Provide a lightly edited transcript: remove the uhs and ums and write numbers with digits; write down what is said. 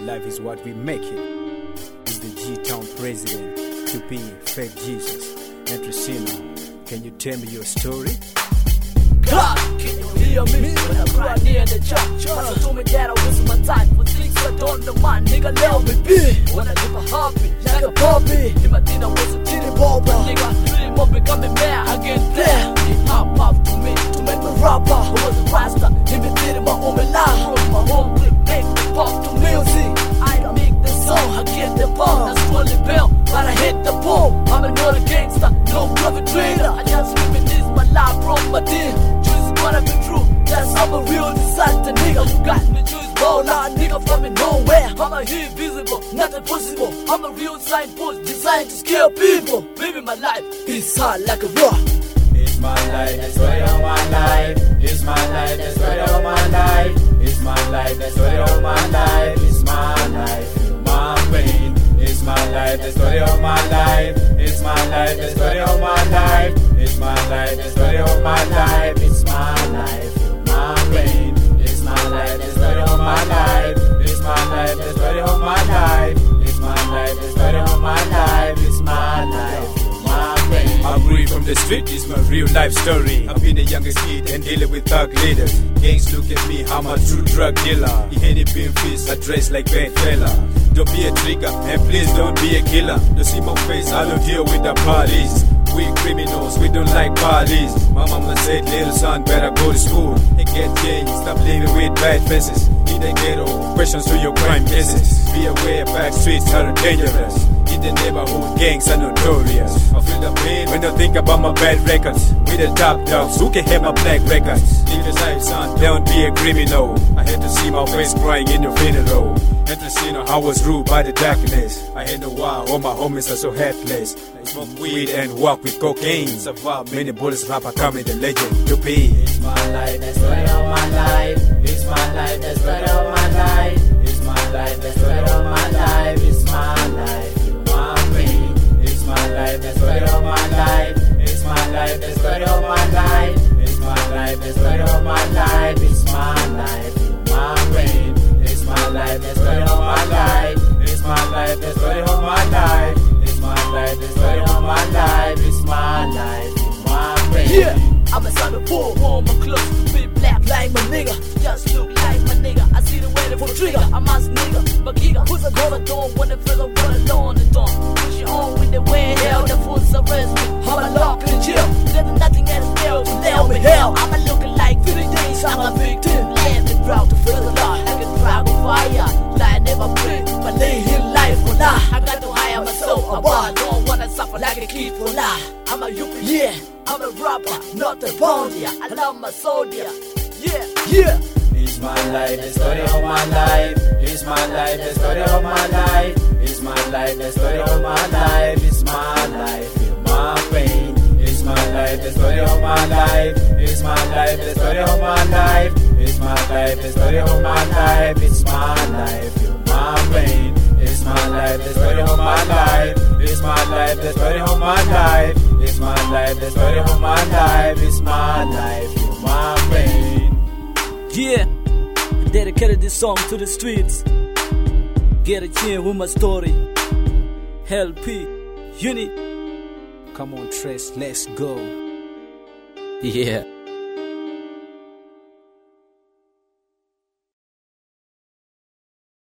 life is what we make it. It's the G-Town president, to be fake Jesus. And Tricino, can you tell me your story? God, can you hear me? When I cry near the church, I told me that I waste my time for things I don't demand. Nigga, let me be. When I live a happy, like a puppy. In my dinner was a titty bobber. Nigga, feeling up, becoming mad. I get there. It hop up to me to make me rapper. I was a rasta, imitating my own life. From my home clip, make me pop to music. I make the song, I get the bomb. That's only bell, but I hit the ball. I'm another gangster, no perpetrator. I just reminisce my life from my deal. Wanna be true, that's I'm a real disaster, nigga. You got me choose ball, nah, nigga from me nowhere. I'm a invisible, nothing possible. I'm a real signpost designed to scare people. Living my life is hard like a rock. It's my life, the story of my life. It's my life, the story of my life. It's my life, the story of my life. It's my life, my pain. It's my life, the story of my life. It's my life, the story of my life. It's my life, the story of my life. It's my life, my pain. It's my life, the story of my life. It's my life, the story of my life. It's my life, the story of my life. It's my life, my pain. I grew from the street, it's my real life story. I've been the youngest kid and dealing with thug leaders. Gangs look at me, I'm a true drug dealer. You ain't been fist, I dress like bad fella. Don't be a trigger, and please don't be a killer. Don't see my face, I don't deal with the police. We criminals, we don't like parties. My mama said, little son, better go to school and get changed. Stop living with bad faces. In the ghetto, questions to your crime cases. Be aware, back streets are dangerous. In the neighborhood, gangs are notorious. I feel the pain when I think about my bad records. With the top dogs, who can have my black records? Live aside, son, don't be a criminal. I had to see my face crying in your funeral. And to see I was ruled by the darkness. I had no wow, all my homies are so headless. I smoke weed and walk with cocaine. Survive many bullets, rapper coming the legend to be. It's my life, the story of my life. It's my life, the story of my life. It's my life, the story of my life. It's my life, my pain. It's my life, the story of my life. It's my life, the story of my life. It's my life, the story of my life. It's my life, my pain. It's my life, the story of my life. It's my life, the story of my life. It's my life, the story of my life. It's my life, my pain. Yeah, I'm a son of poor, warm my clothes, be black like my nigga. Just look like my nigga. I see the way for the trigger. I'm a nigga, but giga. Who's a girl? I don't want to feel what alone and don't. Push it on with the way hell, the fools arrest me. I'm a lock in jail. There's nothing else there to let me hell. I'm a looking like 50 days. I'm a victim. Let me proud to feel the law. I can drag on fire. Lie never pray, but lay in life for now. I got to hire myself. I don't wanna suffer like a kid for now. I'm a youth, yeah. I'm a rapper, not a bounty. I love my soldier. Yeah, yeah. It's my life, the story of my life. It's my life, the story of my life. It's my life, the story of my life. It's my life, my pain. It's my life, the story of my life. It's my life, the story of my life. It's my life, the story of my life. It's my life, my pain. It's my life, the story of my life. It's my life, the story of my life. It's my life, the story of my life. It's my life, my pain. Yeah, I dedicated this song to the streets. Get a chance with my story. LP, Unit. Come on, Trace, let's go. Yeah.